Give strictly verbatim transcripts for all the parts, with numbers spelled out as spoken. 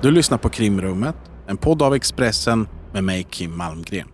Du lyssnar på Krimrummet, en podd av Expressen med mig, Kim Malmgren.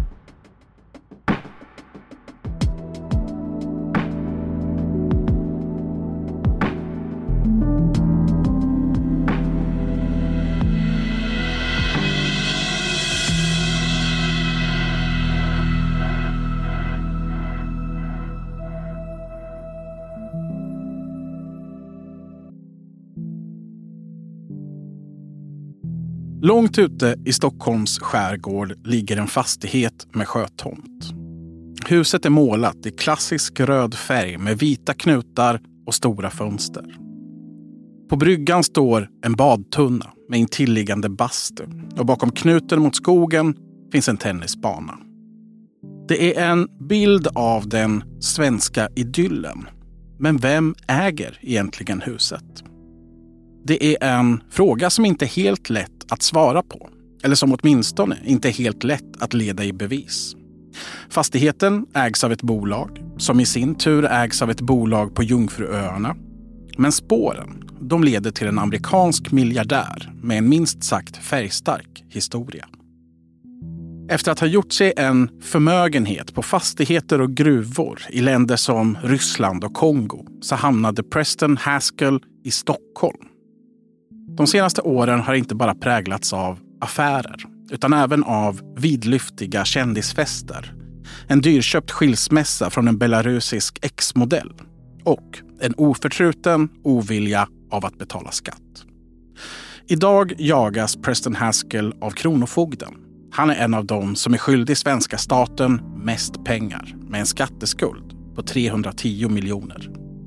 Långt ute i Stockholms skärgård ligger en fastighet med sjötomt. Huset är målat i klassisk röd färg med vita knutar och stora fönster. På bryggan står en badtunna med intilliggande bastu och bakom knuten mot skogen finns en tennisbana. Det är en bild av den svenska idyllen. Men vem äger egentligen huset? Det är en fråga som inte är helt lätt att svara på. Eller som åtminstone inte är helt lätt att leda i bevis. Fastigheten ägs av ett bolag som i sin tur ägs av ett bolag på Jungfruöarna. Men spåren, de leder till en amerikansk miljardär med en minst sagt färgstark historia. Efter att ha gjort sig en förmögenhet på fastigheter och gruvor i länder som Ryssland och Kongo så hamnade Preston Haskell i Stockholm. De senaste åren har inte bara präglats av affärer utan även av vidlyftiga kändisfester, en dyrköpt skilsmässa från en belarusisk ex-modell och en oförtruten ovilja av att betala skatt. Idag jagas Preston Haskell av kronofogden. Han är en av dem som är skyldig svenska staten mest pengar med en skatteskuld på trehundratio miljoner.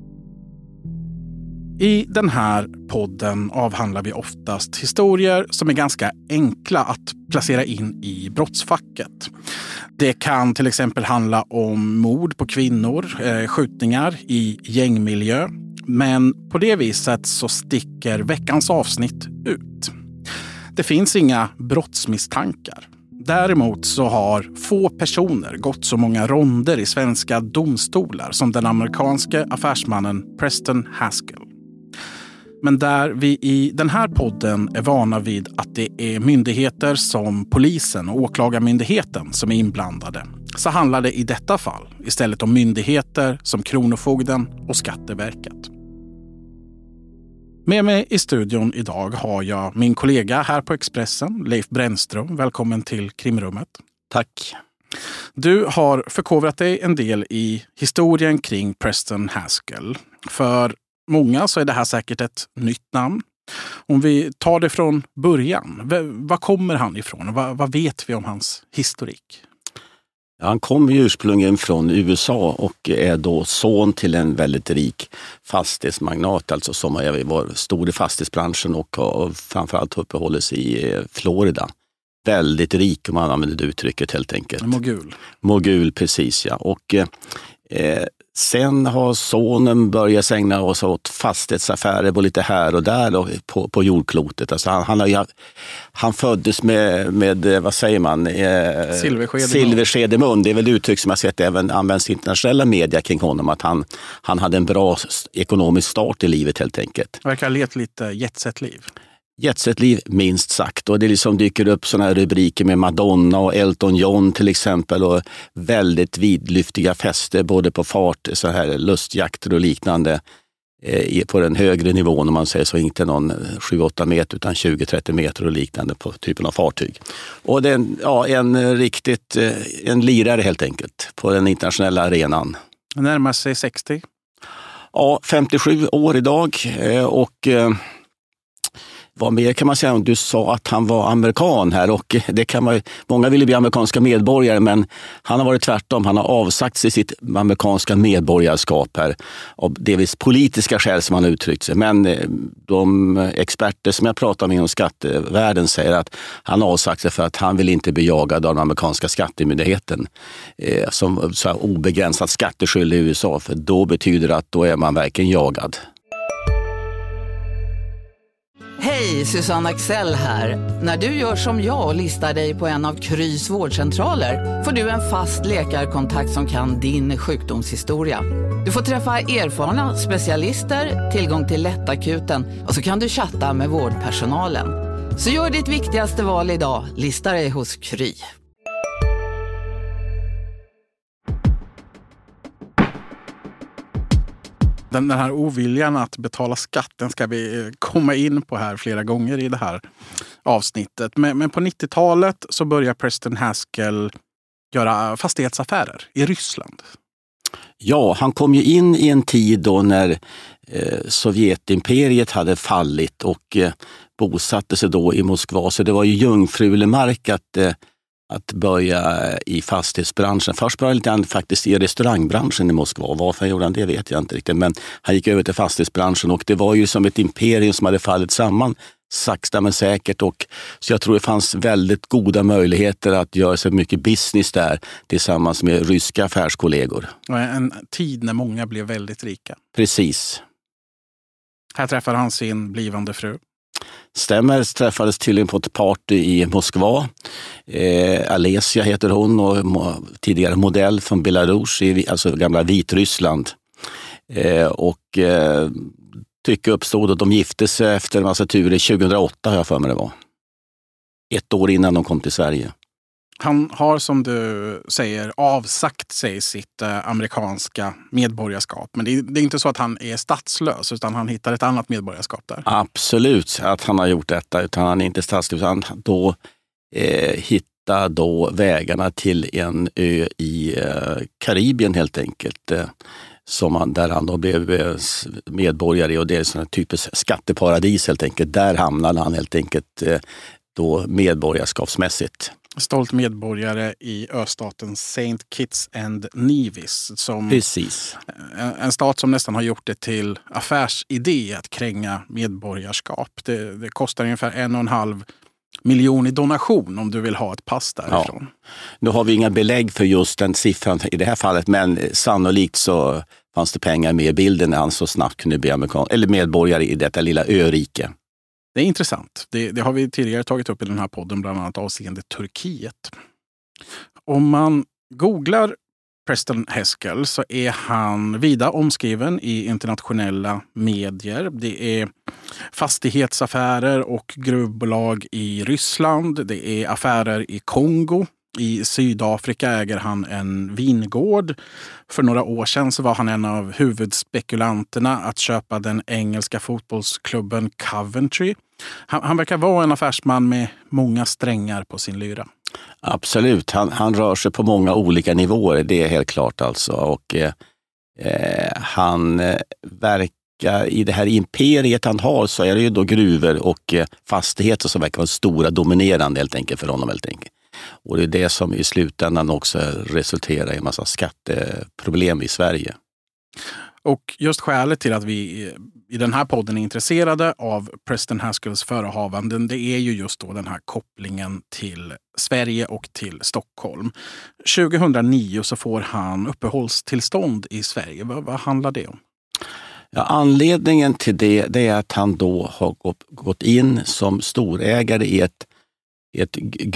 I den här podden avhandlar vi oftast historier som är ganska enkla att placera in i brottsfacket. Det kan till exempel handla om mord på kvinnor, eh, skjutningar i gängmiljö. Men på det viset så sticker veckans avsnitt ut. Det finns inga brottsmisstankar. Däremot så har få personer gått så många ronder i svenska domstolar som den amerikanske affärsmannen Preston Haskell. Men där vi i den här podden är vana vid att det är myndigheter som polisen och åklagarmyndigheten som är inblandade, så handlar det i detta fall istället om myndigheter som Kronofogden och Skatteverket. Med mig i studion idag har jag min kollega här på Expressen, Leif Brännström. Välkommen till Krimrummet. Tack. Du har förkovrat dig en del i historien kring Preston Haskell. För många så är det här säkert ett nytt namn. Om vi tar det från början, var kommer han ifrån? Vad, vad vet vi om hans historik? Ja, han kommer ursprungligen från U S A och är då son till en väldigt rik fastighetsmagnat, alltså som var stor i fastighetsbranschen och, och framförallt uppehåller sig i Florida. Väldigt rik, om man använder det uttrycket helt enkelt. Mogul. Mogul, precis ja. Och eh, sen har sonen börjat ägna sig åt fastighetsaffärer på lite här och där och på, på jordklotet. Alltså han, han, har, han föddes med, med, vad säger man? Eh, Silversked, silversked i mun. Det är väl uttryck som jag sett även används i internationella media kring honom. Att han, han hade en bra ekonomisk start i livet helt enkelt. Verkar ha levt lite jetset-liv. Jetset-liv minst sagt, och det liksom dyker upp såna här rubriker med Madonna och Elton John till exempel och väldigt vidlyftiga fester både på fart, så här lustjakter och liknande eh, på den högre nivån, om man säger så, inte någon sju åtta meter utan tjugo trettio meter och liknande på typen av fartyg. Och det är en, ja, en riktigt en lirare helt enkelt på den internationella arenan. Närmar sig sextio? Ja, femtiosju år idag och vad mer kan man säga? Du sa att han var amerikan här och det kan man, många vill bli amerikanska medborgare, men han har varit tvärtom. Han har avsagt sig sitt amerikanska medborgarskap här av delvis politiska skäl som han har uttryckt sig. Men de experter som jag pratar med inom skattevärlden säger att han har avsagt sig för att han vill inte bli jagad av den amerikanska skattemyndigheten eh, som så här obegränsat skatteskyldig i U S A, för då betyder det att då är man verkligen jagad. Hej, Susanne Axel här. När du gör som jag och listar dig på en av Krys vårdcentraler får du en fast läkarkontakt som kan din sjukdomshistoria. Du får träffa erfarna specialister, tillgång till lättakuten och så kan du chatta med vårdpersonalen. Så gör ditt viktigaste val idag. Lista dig hos Kry. Den här oviljan att betala skatten ska vi komma in på här flera gånger i det här avsnittet. Men, men på nittiotalet så börjar Preston Haskell göra fastighetsaffärer i Ryssland. Ja, han kom ju in i en tid då när eh, Sovjetimperiet hade fallit och eh, bosatte sig då i Moskva. Så det var ju jungfrulemark att, eh, att börja i fastighetsbranschen. Först började lite grann faktiskt i restaurangbranschen i Moskva. Varför gjorde han det vet jag inte riktigt. Men han gick över till fastighetsbranschen och det var ju som ett imperium som hade fallit samman. Sakta men säkert, och så jag tror det fanns väldigt goda möjligheter att göra sig mycket business där tillsammans med ryska affärskollegor. En tid när många blev väldigt rika. Precis. Här träffar han sin blivande fru. Stämmer, träffades tydligen på ett party i Moskva. Eh, Alesia heter hon och mo- tidigare modell från Belarus, alltså gamla Vitryssland. Eh, och eh, tycke uppstod och de gifte sig efter en massa turer tjugohundraåtta har jag för mig det var. Ett år innan de kom till Sverige. Han har som du säger avsagt sig sitt eh, amerikanska medborgarskap. Men det är, det är inte så att han är statslös utan han hittar ett annat medborgarskap där. Absolut att han har gjort detta, utan han är inte statslös. Han då eh, hittar då vägarna till en ö i eh, Karibien helt enkelt. Eh, som han, där han då blev medborgare, och det är sådana typiskt skatteparadis helt enkelt. Där hamnade han helt enkelt eh, då medborgarskapsmässigt. Stolt medborgare i östaten Saint Kitts and Nevis. Som Precis. En, en stat som nästan har gjort det till affärsidé att kränga medborgarskap. Det, det kostar ungefär en och en halv miljon i donation om du vill ha ett pass därifrån. Ja. Nu har vi inga belägg för just den siffran i det här fallet, men sannolikt så fanns det pengar med i bilden när han så snabbt kunde bli amerikan eller medborgare i detta lilla örike. Det är intressant. Det, det har vi tidigare tagit upp i den här podden, bland annat avseende Turkiet. Om man googlar Preston Haskell så är han vida omskriven i internationella medier. Det är fastighetsaffärer och gruvbolag i Ryssland. Det är affärer i Kongo. I Sydafrika äger han en vingård. För några år sedan så var han en av huvudspekulanterna att köpa den engelska fotbollsklubben Coventry. Han, han verkar vara en affärsman med många strängar på sin lyra. Absolut, han, han rör sig på många olika nivåer, det är helt klart alltså. Och eh, han eh, verkar i det här imperiet han har, så är det ju då gruvor och eh, fastigheter som verkar vara stora, dominerande helt enkelt för honom helt enkelt. Och det är det som i slutändan också resulterar i en massa skatteproblem i Sverige. Och just skälet till att vi i den här podden är intresserade av Preston Haskells förehavanden, det är ju just då den här kopplingen till Sverige och till Stockholm. tjugohundranio så får han uppehållstillstånd i Sverige. Vad, vad handlar det om? Ja, anledningen till det, det är att han då har gått in som storägare i ett, ett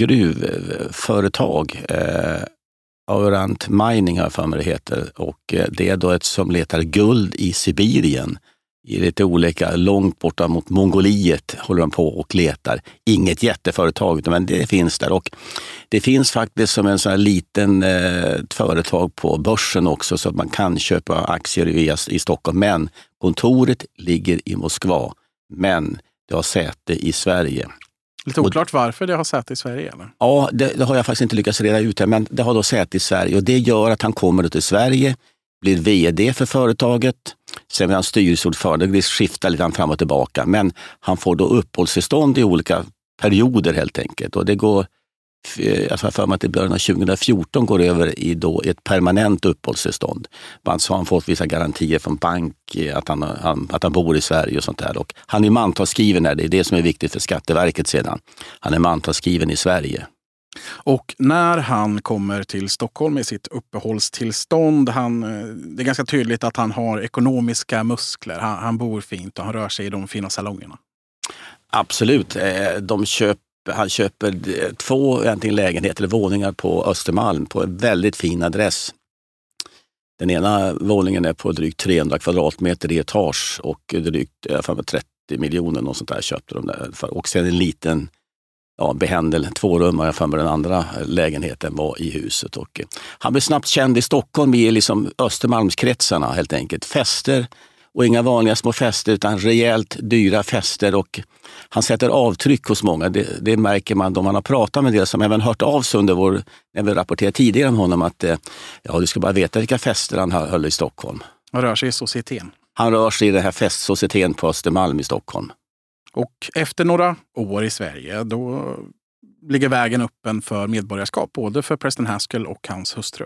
gruvföretag. Eh, Aurant Mining har för mig det heter, och det är då ett som letar guld i Sibirien. I lite olika, långt borta mot Mongoliet håller de på och letar. Inget jätteföretag, men det finns där. Och det finns faktiskt som en sån här liten eh, företag på börsen också, så att man kan köpa aktier i, i Stockholm. Men kontoret ligger i Moskva, men det har säte i Sverige. Lite oklart varför det har säte i Sverige, eller? Ja, det, det har jag faktiskt inte lyckats reda ut här, men det har då säte i Sverige. Och det gör att han kommer till Sverige, blir vd för företaget. Sen blir han styrelseordförande, det skiftar lite fram och tillbaka. Men han får då uppehållstillstånd i olika perioder helt enkelt. Och det går, jag har för mig att i början av tjugohundrafjorton går över i då ett permanent uppehållstillstånd. Så har han fått vissa garantier från bank att han, att han bor i Sverige och sånt där. Och han är mantalsskriven här, det är det som är viktigt för Skatteverket sedan. Han är mantalsskriven i Sverige. Och när han kommer till Stockholm med sitt uppehållstillstånd, han, det är ganska tydligt att han har ekonomiska muskler. Han, han bor fint och han rör sig i de fina salongerna. Absolut. De köper, han köper två egentligen lägenheter eller våningar på Östermalm på en väldigt fin adress. Den ena våningen är på drygt trehundra kvadratmeter i etage och drygt trettio miljoner och sånt där köpte de där för. Och sen en liten ja, behandel, två rum och för mig den andra lägenheten var i huset. Och han blev snabbt känd i Stockholm i liksom Östermalmskretsarna helt enkelt. Fester och inga vanliga små fester utan rejält dyra fester, och han sätter avtryck hos många. Det, det märker man då man har pratat med det som även hört av sig under vår, när vi rapporterade tidigare om honom, att ja, du ska bara veta vilka fester han höll i Stockholm. Han rör sig i societeten. Han rör sig i den här festsocieteten på Östermalm i Stockholm. Och efter några år i Sverige då ligger vägen öppen för medborgarskap både för Preston Haskell och hans hustru.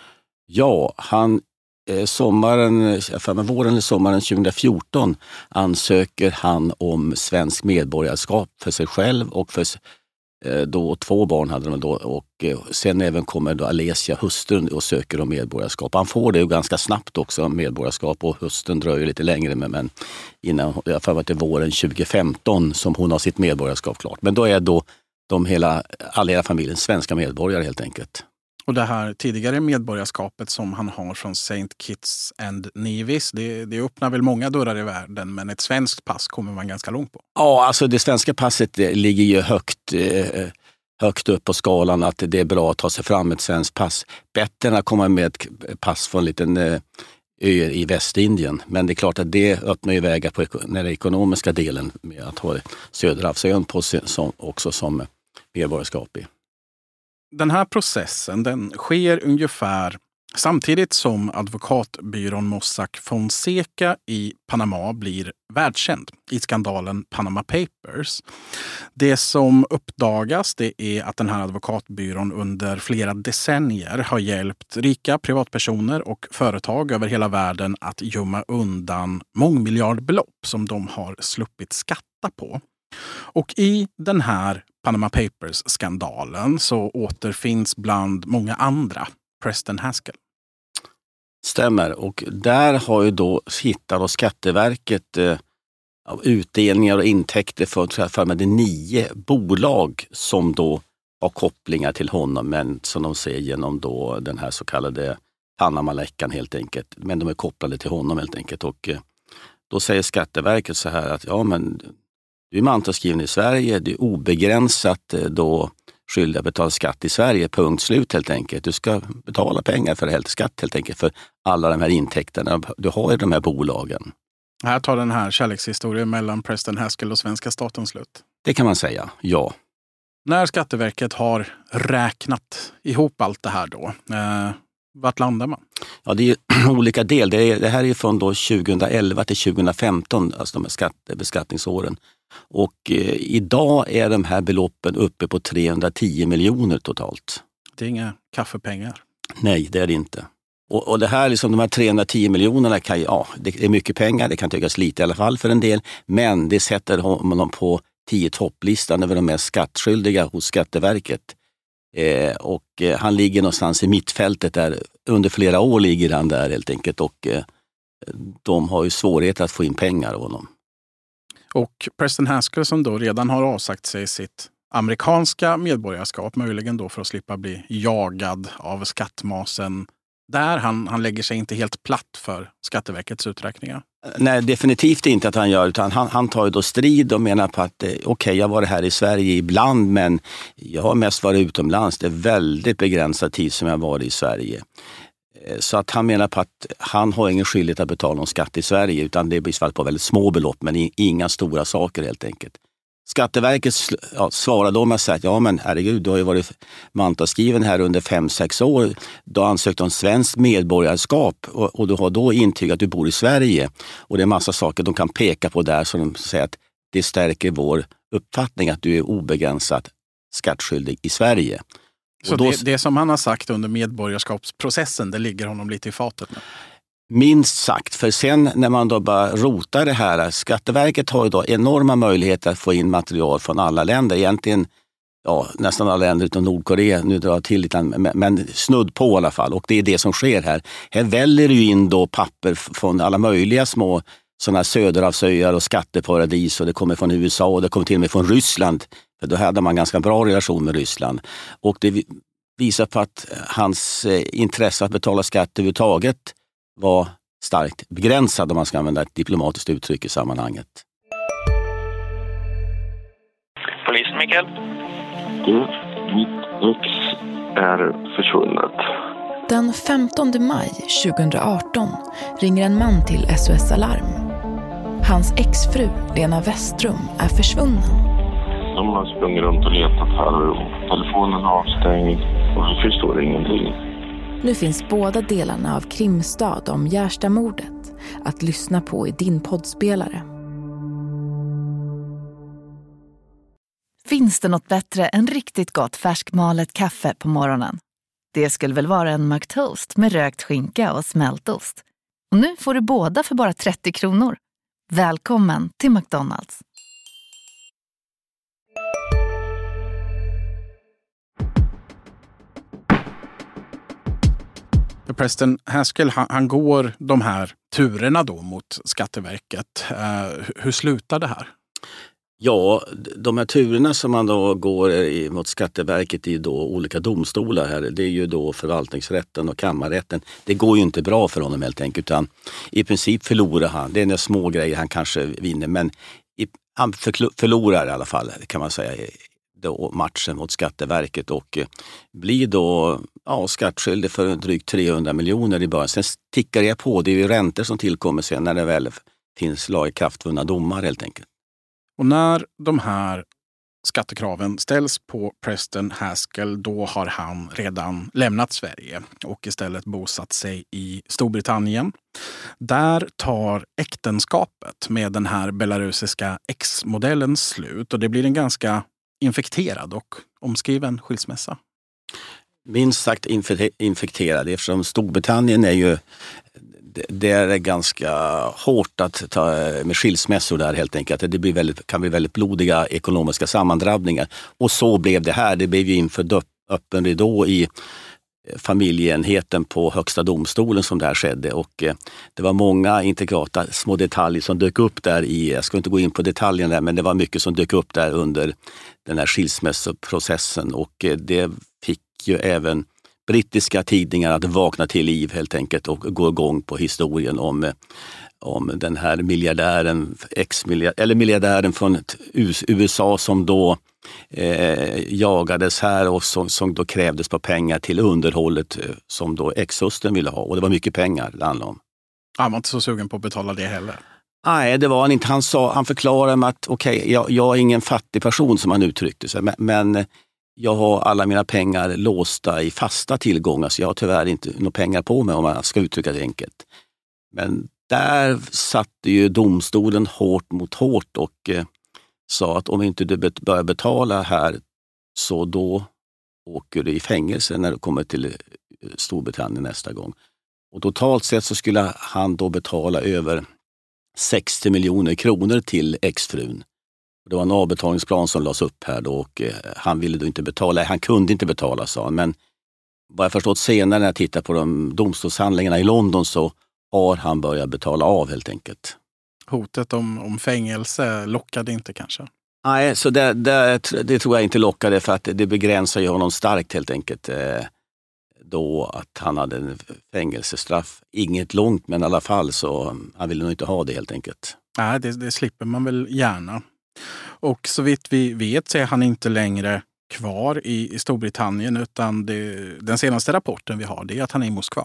Ja, han eh, sommaren, för våren eller sommaren tjugohundrafjorton ansöker han om svensk medborgarskap för sig själv och för eh, då två barn hade de då, och eh, sen även kommer då Alesia, hustrun, och söker om medborgarskap. Han får det ju ganska snabbt också, medborgarskap, och hustrun dröjer lite längre med, men innan, jag för att det är våren tjugofemton som hon har sitt medborgarskap klart. Men då är då de hela, alla hela familjen svenska medborgare helt enkelt. Och det här tidigare medborgarskapet som han har från Saint Kitts and Nevis, det, det öppnar väl många dörrar i världen, men ett svenskt pass kommer man ganska långt på. Ja, alltså det svenska passet ligger ju högt, eh, högt upp på skalan, att det är bra att ta sig fram ett svenskt pass. Bättre än att komma med ett pass från en liten eh, ö i Västindien. Men det är klart att det öppnar ju vägar på den ekonomiska delen med att ha Söderhavsön på sig som, också som medborgarskap i. Den här processen den sker ungefär samtidigt som advokatbyrån Mossack Fonseca i Panama blir världskänd i skandalen Panama Papers. Det som uppdagas det är att den här advokatbyrån under flera decennier har hjälpt rika privatpersoner och företag över hela världen att gömma undan mångmiljardbelopp som de har sluppit skatta på. Och i den här Panama Papers-skandalen så återfinns bland många andra Preston Haskell. Stämmer, och där har ju då hittat och Skatteverket eh, utdelningar och intäkter för, för med det nio bolag som då har kopplingar till honom, men som de ser genom då den här så kallade Panama-läckan helt enkelt. Men de är kopplade till honom helt enkelt, och eh, då säger Skatteverket så här att ja, men du är mantalsskriven i Sverige, du är obegränsat eh, då skyldig att betala skatt i Sverige, punkt slut helt enkelt. Du ska betala pengar för helt skatt helt enkelt för alla de här intäkterna. Du har ju de här bolagen. Här tar den här kärlekshistorien mellan Preston Haskell och svenska staten slut. Det kan man säga, ja. När Skatteverket har räknat ihop allt det här då, eh, vart landar man? Ja, det är olika del. Det, är, det här är från då tjugoelva till tjugohundrafemton, alltså de här skatte, beskattningsåren. Och eh, idag är de här beloppen uppe på trehundratio miljoner totalt. Det är inga kaffepengar. Nej, det är det inte. Och, och det här, liksom, de här trehundratio miljonerna, kan, ja, det är mycket pengar. Det kan tyckas lite i alla fall för en del. Men det sätter honom på tio topplistan över de mest skattskyldiga hos Skatteverket. Eh, och eh, han ligger någonstans i mittfältet där. Under flera år ligger han där helt enkelt. Och eh, de har ju svårigheter att få in pengar av honom. Och Preston Haskell som då redan har avsagt sig sitt amerikanska medborgarskap, möjligen då för att slippa bli jagad av skattmasen där. Han, han lägger sig inte helt platt för Skatteverkets uträkningar. Nej, definitivt inte att han gör, utan han, han tar ju då strid och menar på att okej, okay, jag var här i Sverige ibland, men jag har mest varit utomlands. Det är väldigt begränsad tid som jag varit i Sverige. Så att han menar på att han har ingen skyldighet att betala någon skatt i Sverige, utan det blir svart på väldigt små belopp, men inga stora saker helt enkelt. Skatteverket ja, svarade om att säga att ja men herregud, du har ju varit mantalsskriven här under fem sex år. Du har ansökt om svenskt medborgarskap och, och du har då intygat att du bor i Sverige. Och det är massa saker de kan peka på där som de säger att det stärker vår uppfattning att du är obegränsat skattskyldig i Sverige. Så då, det, det som han har sagt under medborgarskapsprocessen, det ligger honom lite i fatet nu? Minst sagt, för sen när man då bara rotar det här, Skatteverket har ju då enorma möjligheter att få in material från alla länder, egentligen ja, nästan alla länder utom Nordkorea, nu drar jag till lite, men snudd på i alla fall, och det är det som sker här. Här väljer ju in då papper från alla möjliga små sådana söderhavsöar och skatteparadis, och det kommer från U S A och det kommer till och med från Ryssland, för då hade man ganska bra relation med Ryssland, och det visar på att hans intresse att betala skatt överhuvudtaget var starkt begränsad, om man ska använda ett diplomatiskt uttryck i sammanhanget. Polisen, Mikael. Du, mitt ex är försvunnet. Den femtonde maj tjugohundraarton ringer en man till S O S Alarm. Hans exfru Lena Westrum är försvunnen. De har sprungit runt och letat här och telefonen är avstängd och vi förstår ingenting. Nu finns båda delarna av Krimstad om Gärstamordet att lyssna på i din poddspelare. Finns det något bättre än riktigt gott färskmalet kaffe på morgonen? Det skulle väl vara en McToast med rökt skinka och smältost. Och nu får du båda för bara trettio kronor. Välkommen till McDonald's. Preston Haskell, han, han går de här turerna då mot Skatteverket. Uh, hur slutar det här? Ja, de här turerna som man då går mot Skatteverket i då olika domstolar här, det är ju då förvaltningsrätten och kammarrätten. Det går ju inte bra för honom helt enkelt, utan i princip förlorar han. Det är några små grejer han kanske vinner, men i, han förlorar i alla fall, kan man säga, då matchen mot Skatteverket och blir då ja, skattskyldig för drygt trehundra miljoner i början. Sen tickar jag på, det är ju räntor som tillkommer sen när det väl finns lagakraftvunna domar helt enkelt. Och när de här skattekraven ställs på Preston Haskell, då har han redan lämnat Sverige och istället bosatt sig i Storbritannien. Där tar äktenskapet med den här belarusiska ex-modellen slut och det blir en ganska infekterad och omskriven skilsmässa. Minst sagt infekterad, eftersom Storbritannien är ju det är ganska hårt att ta med skilsmässor där helt enkelt. Det blir väldigt, kan bli väldigt blodiga ekonomiska sammandrabbningar. Och så blev det här. Det blev ju inför öppen ridå i familjeenheten på Högsta domstolen som det här skedde. Och det var många integrata små detaljer som dök upp där i, jag ska inte gå in på detaljen där, men det var mycket som dök upp där under den här skilsmässoprocessen. Och det fick ju även brittiska tidningar att vakna till liv helt enkelt och gå igång på historien om, om den här miljardären, ex-miljardär, eller miljardären från U S A som då eh, jagades här och som, som då krävdes på pengar till underhållet som då ex-hustrun ville ha. Och det var mycket pengar det handlade om. Han var inte så sugen på att betala det heller. Nej, det var han inte. Han, sa, han förklarade med att okej, okay, jag, jag är ingen fattig person som han uttryckte sig, men, men jag har alla mina pengar låsta i fasta tillgångar så jag har tyvärr inte några pengar på mig om man ska uttrycka det enkelt. Men där satte ju domstolen hårt mot hårt och eh, sa att om inte du börjar betala här så då åker du i fängelse när du kommer till Storbritannien nästa gång. Och totalt sett så skulle han då betala över sextio miljoner kronor till exfrun. Det var en avbetalningsplan som lades upp här då och han ville då inte betala. Han kunde inte betala, sa han. Men vad jag förstått senare när jag tittar på de domstolshandlingarna i London så har han börjat betala av helt enkelt. Hotet om, om fängelse lockade inte kanske? Nej, så det, det, det tror jag inte lockade för att det begränsar ju honom starkt helt enkelt. Då att han hade en fängelsestraff. Inget långt men i alla fall så han ville nog inte ha det helt enkelt. Nej, det, det slipper man väl gärna. Och så vitt vi vet så är han inte längre kvar i, i Storbritannien utan det, den senaste rapporten vi har det är att han är i Moskva.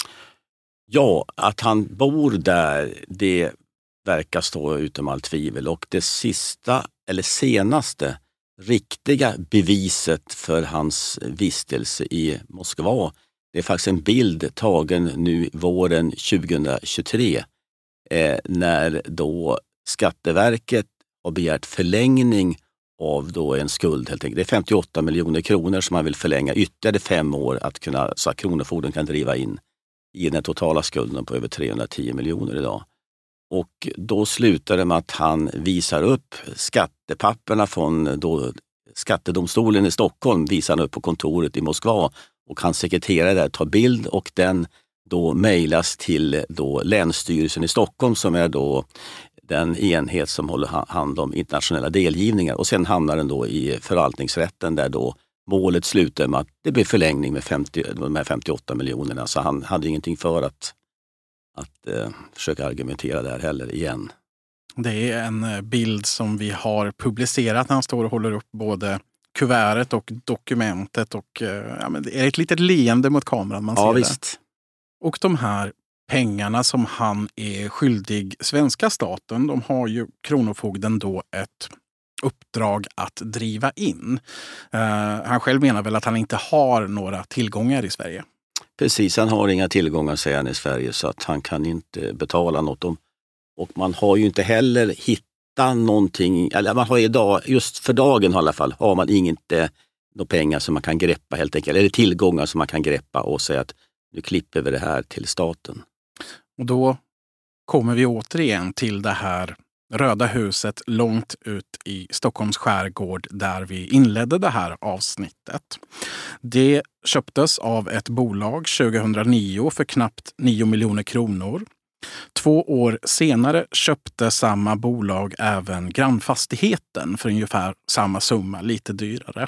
Ja, att han bor där det verkar stå utom allt tvivel och det sista eller senaste riktiga beviset för hans vistelse i Moskva det är faktiskt en bild tagen nu våren tjugohundratjugotre eh, när då Skatteverket har begärt förlängning av då en skuld helt enkelt. Det är femtioåtta miljoner kronor som man vill förlänga ytterligare fem år att kunna, så att Kronofogden kan driva in i den totala skulden på över trehundratio miljoner idag. Och då slutar det med att han visar upp skattepapperna från då skattedomstolen i Stockholm visar han upp på kontoret i Moskva och hans sekreterare där tar bild och den då mejlas till då Länsstyrelsen i Stockholm som är då den enhet som håller hand om internationella delgivningar och sen hamnar den då i förvaltningsrätten där då målet slutar med att det blir förlängning med femtio, de här femtioåtta miljonerna så han hade ingenting för att, att eh, försöka argumentera där heller igen. Det är en bild som vi har publicerat när han står och håller upp både kuvertet och dokumentet och ja, men det är ett litet leende mot kameran man ja, ser visst. det. Och de här pengarna som han är skyldig svenska staten, de har ju Kronofogden då ett uppdrag att driva in. Uh, han själv menar väl att han inte har några tillgångar i Sverige. Precis, han har inga tillgångar säger han i Sverige så att han kan inte betala något om. Och man har ju inte heller hittat någonting, eller man har idag, just för dagen i alla fall, har man inte några pengar som man kan greppa helt enkelt, eller tillgångar som man kan greppa och säga att nu klipper vi det här till staten. Och då kommer vi återigen till det här Röda huset långt ut i Stockholms skärgård där vi inledde det här avsnittet. Det köptes av ett bolag tjugohundranio för knappt nio miljoner kronor. Två år senare köpte samma bolag även grannfastigheten för ungefär samma summa, lite dyrare.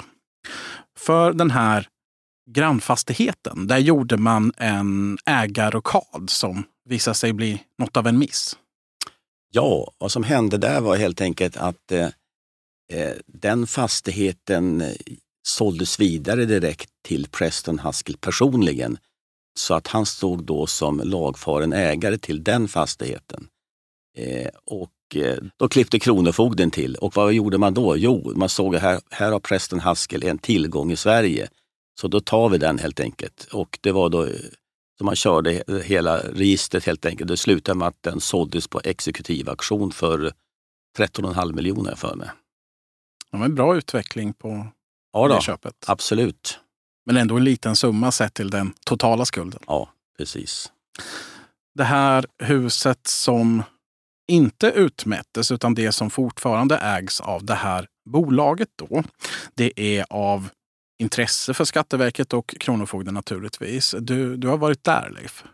För den här grannfastigheten, där gjorde man en ägarrockad som visade sig bli något av en miss. Ja, vad som hände där var helt enkelt att eh, den fastigheten såldes vidare direkt till Preston Haskell personligen. Så att han stod då som lagfaren ägare till den fastigheten. Eh, och eh, då klippte Kronofogden till. Och vad gjorde man då? Jo, man såg att här, här har Preston Haskell en tillgång i Sverige. Så då tar vi den helt enkelt. Och det var då som man körde hela registret helt enkelt. Det slutade med att den såldes på exekutiv auktion för tretton komma fem miljoner för mig. Det var en bra utveckling på ja då, det köpet. Absolut. Men ändå en liten summa sett till den totala skulden. Ja, precis. Det här huset som inte utmättes utan det som fortfarande ägs av det här bolaget då. Det är av intresse för Skatteverket och Kronofogden naturligtvis. Du, du har varit där, Leif.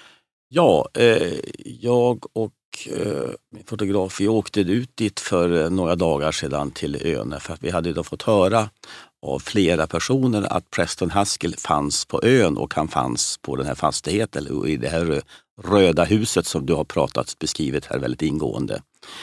Ja, eh, jag och eh, min fotograf vi åkte ut dit för några dagar sedan till ön för att vi hade då fått höra av flera personer att Preston Haskell fanns på ön och han fanns på den här fastigheten eller i det här röda huset som du har pratat beskrivit här väldigt ingående.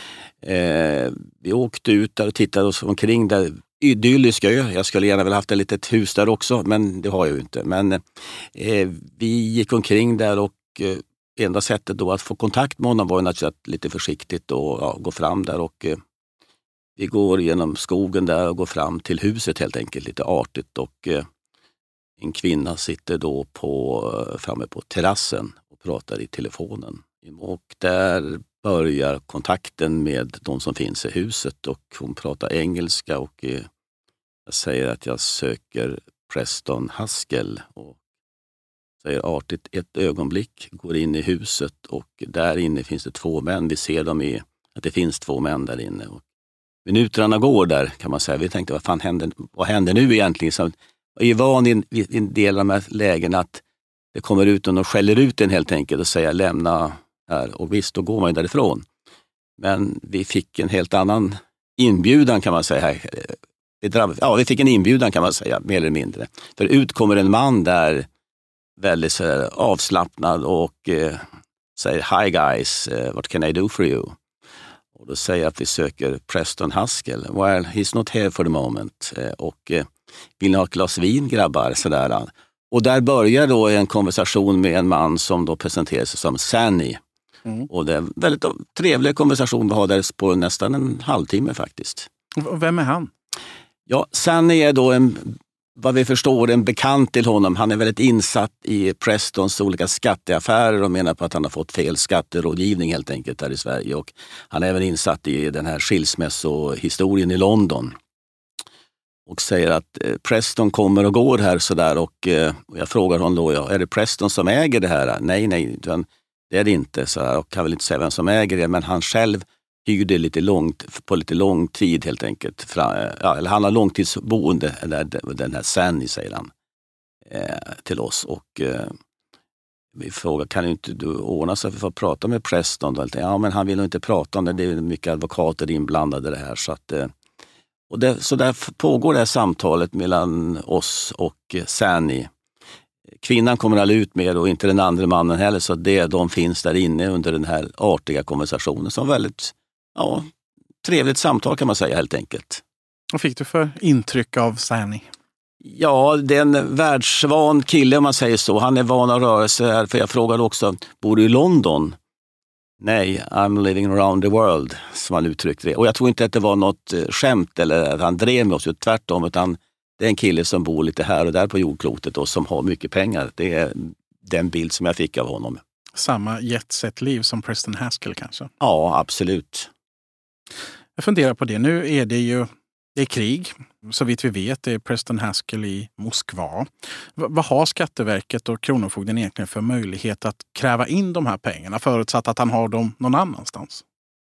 Eh, vi åkte ut där och tittade oss omkring där. Idyllisk ö. Jag skulle gärna väl haft ett litet hus där också, men det har jag ju inte. Men eh, vi gick omkring där och eh, enda sättet då att få kontakt med honom var ju naturligtvis lite försiktigt och ja, gå fram där och eh, vi går genom skogen där och går fram till huset helt enkelt lite artigt och eh, en kvinna sitter då på, framme på terrassen och pratar i telefonen. Och där börjar kontakten med de som finns i huset och hon pratar engelska och eh, jag säger att jag söker Preston Haskell och säger artigt ett ögonblick, går in i huset och där inne finns det två män. Vi ser dem i, att det finns två män där inne. Och minuterna går där kan man säga. Vi tänkte vad fan händer, vad händer nu egentligen? Så jag är van i en, i en del av de här lägen att det kommer ut och de skäller ut en helt enkelt och säger lämna här. Och visst, då går man ju därifrån. Men vi fick en helt annan inbjudan kan man säga här. Vi, drabb- ja, vi fick en inbjudan kan man säga, mer eller mindre. För ut kommer en man där väldigt så här, avslappnad och eh, säger hi guys, uh, what can I do for you? Och då säger jag att vi söker Preston Haskell. Well, he's not here for the moment. Uh, och uh, vill ni ha ett glas vin grabbar? Sådär. Och där börjar då en konversation med en man som då presenterar sig som Sanny. Mm. Och det är en väldigt trevlig konversation vi har där på nästan en halvtimme faktiskt. Och vem är han? Ja, Sanny är då en, vad vi förstår, en bekant till honom. Han är väldigt insatt i Prestons olika skatteaffärer och menar på att han har fått fel skatterådgivning helt enkelt här i Sverige. Och han är även insatt i den här skilsmässohistorien i London. Och säger att Preston kommer och går här sådär och, och jag frågar honom då, ja, är det Preston som äger det här? Nej, nej, det är det inte. Så här, och kan väl inte säga vem som äger det, men han själv hyrde lite långt, på lite lång tid helt enkelt. Fra, ja, eller han har långtidsboende, eller den här Sanny säger han eh, till oss. Och eh, vi frågar, kan inte du ordna så att vi får prata med Preston? Då? Ja, men han vill nog inte prata om det, det är mycket advokater inblandade i det här. Så, att, eh, och det, så där pågår det här samtalet mellan oss och Sanny. Kvinnan kommer aldrig ut med och inte den andra mannen heller, så det de finns där inne under den här artiga konversationen som väldigt ja, trevligt samtal kan man säga helt enkelt. Vad fick du för intryck av Sani? Ja, det är en världsvan kille om man säger så. Han är van att röra sig här. För jag frågade också, bor du i London? Nej, I'm living around the world, som han uttryckte det. Och jag tror inte att det var något skämt eller att han drev med oss, tvärtom, utan det är en kille som bor lite här och där på jordklotet och som har mycket pengar. Det är den bild som jag fick av honom. Samma jetset-liv som Preston Haskell kanske? Ja, absolut. Jag funderar på det. Nu är det ju det är krig. Så vitt vi vet det är Preston Haskell i Moskva. V- vad har Skatteverket och Kronofogden egentligen för möjlighet att kräva in de här pengarna förutsatt att han har dem någon annanstans?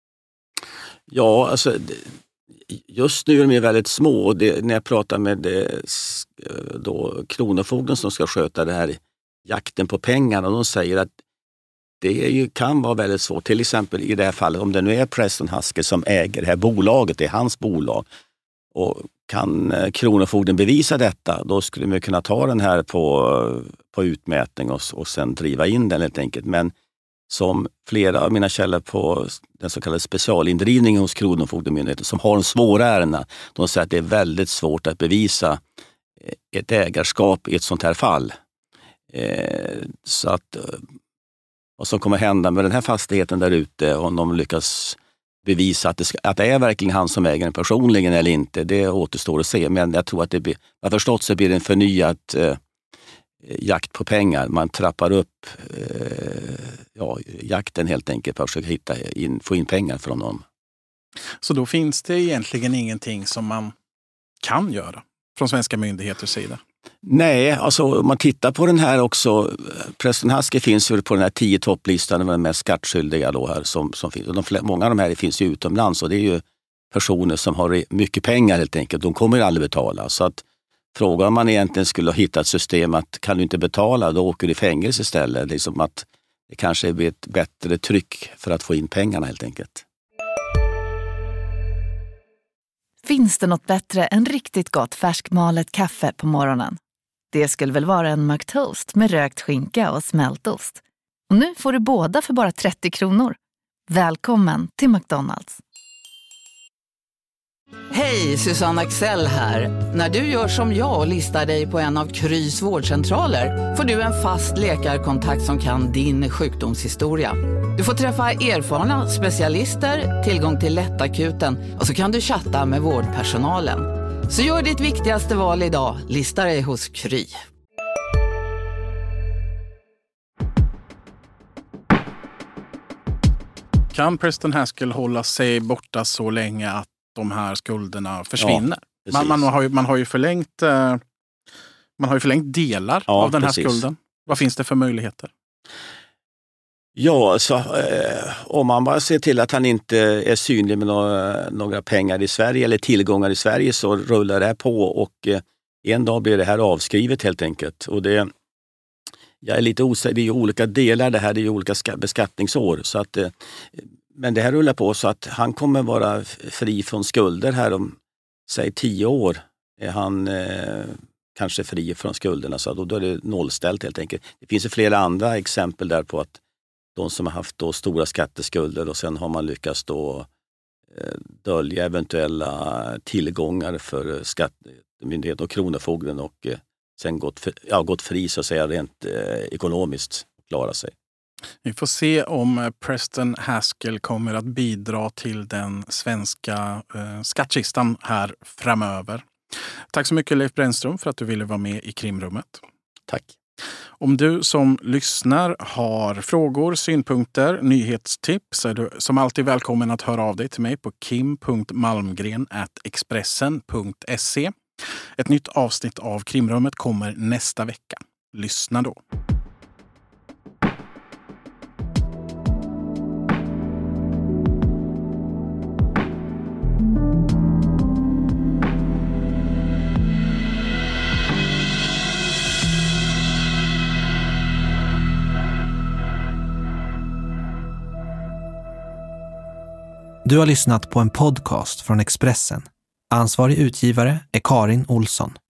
Ja, alltså just nu är de väldigt små. Och det, när jag pratar med då, Kronofogden som ska sköta det här jakten på pengarna, de säger att det är ju, kan vara väldigt svårt. Till exempel i det här fallet, om det nu är Preston Haskell som äger det här bolaget, det är hans bolag. Och kan Kronofogden bevisa detta, då skulle man kunna ta den här på, på utmätning och, och sen driva in den helt enkelt. Men som flera av mina källor på den så kallade specialindrivningen hos Kronofogdemyndigheten som har de svåra ärendena, de säger att det är väldigt svårt att bevisa ett ägarskap i ett sånt här fall. Eh, så att vad som kommer hända med den här fastigheten där ute, om de lyckas bevisa att det, ska, att det är verkligen han som äger den personligen eller inte, det återstår att se. Men jag tror att det blir, jag har förstått så blir det en förnyad eh, jakt på pengar. Man trappar upp eh, ja, jakten helt enkelt för att försöka hitta in, få in pengar från dem. Så då finns det egentligen ingenting som man kan göra från svenska myndigheters sida? Nej, alltså om man tittar på den här också, Preston Haskell finns ju på den här tio topplistan med de mest skattskyldiga då här som, som finns. Och de, många av de här finns ju utomlands och det är ju personer som har mycket pengar helt enkelt. De kommer ju aldrig betala. Så att frågan om man egentligen skulle hitta ett system att kan du inte betala, då åker du i fängelse istället. Liksom att det kanske blir ett bättre tryck för att få in pengarna helt enkelt. Finns det något bättre än riktigt gott färskmalet kaffe på morgonen? Det skulle väl vara en McToast med rökt skinka och smältost. Och nu får du båda för bara trettio kronor. Välkommen till McDonald's. Hej, Susanne Axel här. När du gör som jag och listar dig på en av Krys vårdcentraler får du en fast läkarkontakt som kan din sjukdomshistoria. Du får träffa erfarna specialister, tillgång till lättakuten och så kan du chatta med vårdpersonalen. Så gör ditt viktigaste val idag, lista dig hos Kry. Kan Preston Haskell hålla sig borta så länge att de här skulderna försvinner? Ja, man, man, har ju, man har ju förlängt eh, man har ju förlängt delar ja, av den här precis. skulden. Vad finns det för möjligheter? Ja, så, eh, om man bara ser till att han inte är synlig med några, några pengar i Sverige eller tillgångar i Sverige, så rullar det här på och eh, en dag blir det här avskrivet helt enkelt. Och det, jag är lite osäker, det är ju olika delar det här, det är ju olika ska, beskattningsår. Så att, eh, men det här rullar på så att han kommer vara fri från skulder här om, säg tio år. Är han eh, kanske fri från skulderna, så då, då är det nollställt helt enkelt. Det finns ju flera andra exempel där på att de som har haft då stora skatteskulder och sen har man lyckats då eh, dölja eventuella tillgångar för skattemyndigheten och Kronofogden och eh, sen gått, för, ja, gått fri så att säga rent eh, ekonomiskt och klara sig. Vi får se om Preston Haskell kommer att bidra till den svenska eh, skattkistan här framöver. Tack så mycket Leif Brännström för att du ville vara med i Krimrummet. Tack. Om du som lyssnar har frågor, synpunkter, nyhetstips är du som alltid välkommen att höra av dig till mig på kim punkt malmgren at expressen punkt se. Ett nytt avsnitt av Krimrummet kommer nästa vecka. Lyssna då. Du har lyssnat på en podcast från Expressen. Ansvarig utgivare är Karin Olsson.